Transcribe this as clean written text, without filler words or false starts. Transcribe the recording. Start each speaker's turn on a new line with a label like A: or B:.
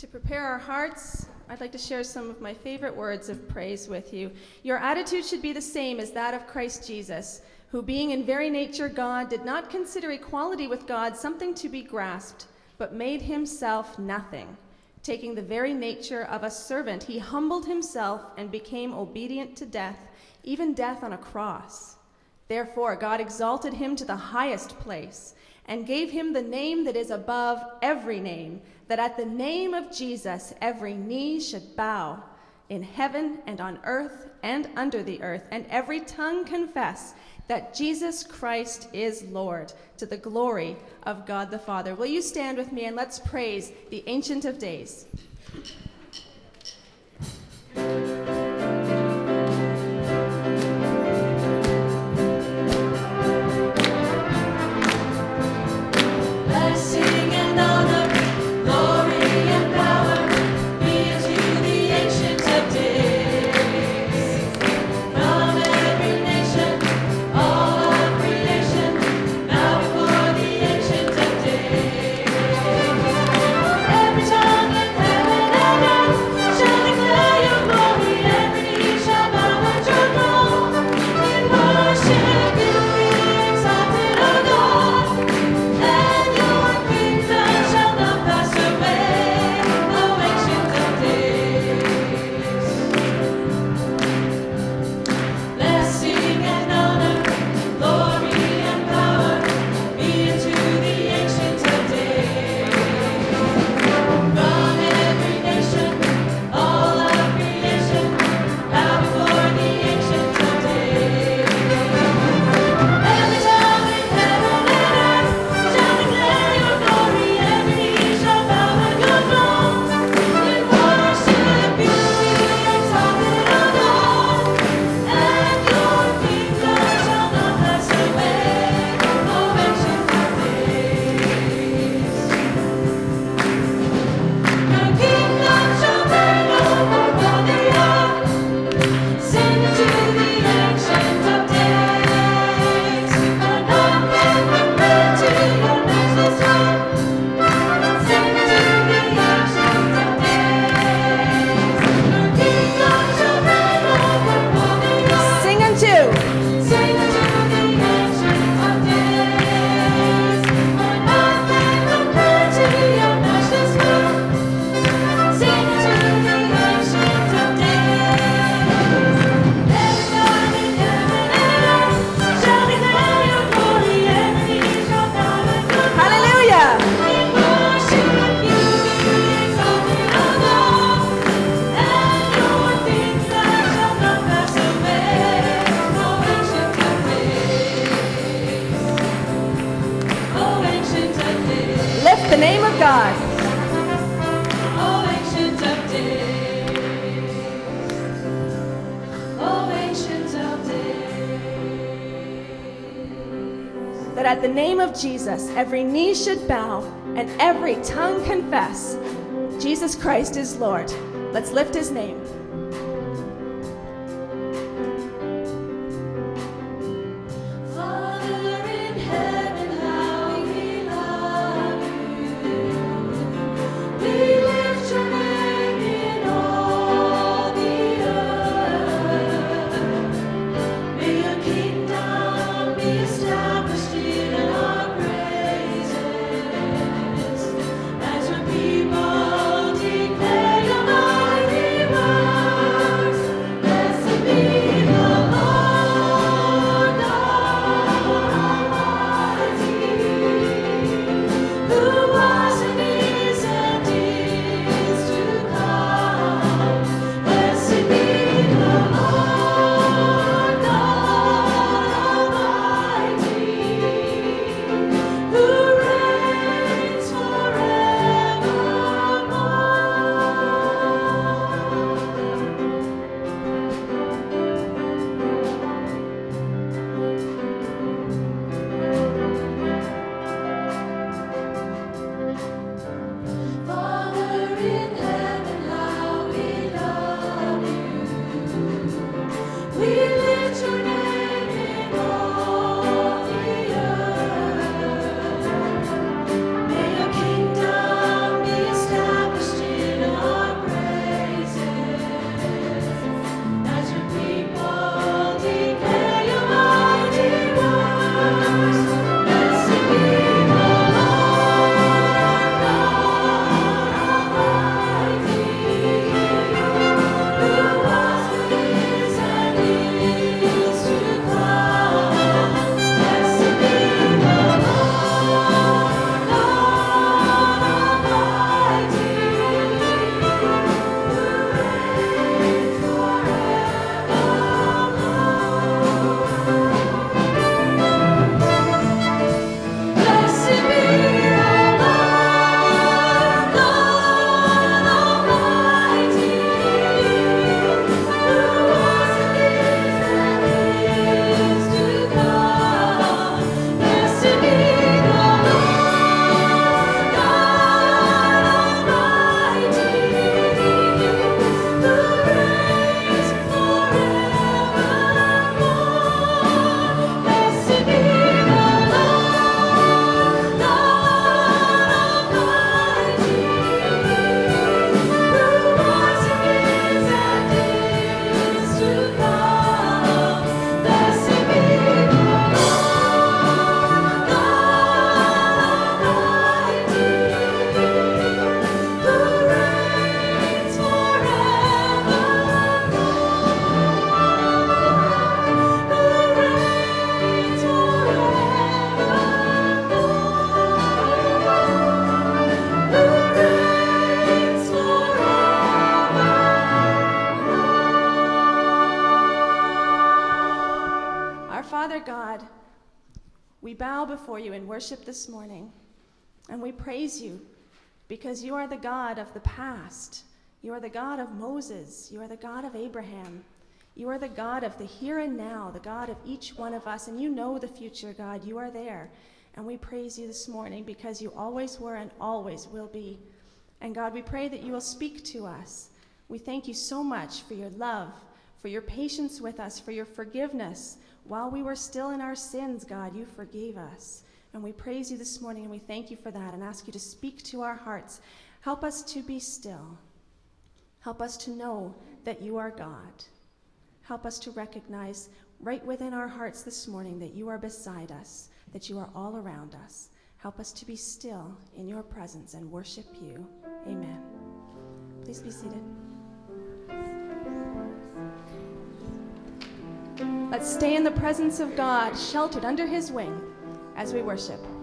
A: To prepare our hearts, I'd like to share some of my favorite words of praise with you. Your attitude should be the same as that of Christ Jesus, who being in very nature God, did not consider equality with God something to be grasped, but made himself nothing. Taking the very nature of a servant, he humbled himself and became obedient to death, even death on a cross. Therefore, God exalted him to the highest place and gave him the name that is above every name, that at the name of Jesus every knee should bow, in heaven and on earth and under the earth, and every tongue confess that Jesus Christ is Lord, to the glory of God the Father. Will you stand with me and let's praise the Ancient of Days. The name of God.
B: O Ancient of Days, O Ancient of Days.
A: That at the name of Jesus, every knee should bow and every tongue confess Jesus Christ is Lord. Let's lift his name.
B: As your people declare your mighty word.
A: before you in worship this morning, and we praise you because you are the God of the past. You are the God of Moses. You are the God of Abraham. You are the God of the here and now, the God of each one of us, and you know the future, God. You are there, and we praise you this morning because you always were and always will be. And God, we pray that you will speak to us. We thank you so much for your love, for your patience with us, for your forgiveness. While we were still in our sins, God, you forgave us. And we praise you this morning, and we thank you for that and ask you to speak to our hearts. Help us to be still. Help us to know that you are God. Help us to recognize right within our hearts this morning that you are beside us, that you are all around us. Help us to be still in your presence and worship you. Amen. Please be seated. Let's stay in the presence of God, sheltered under his wing, as we worship.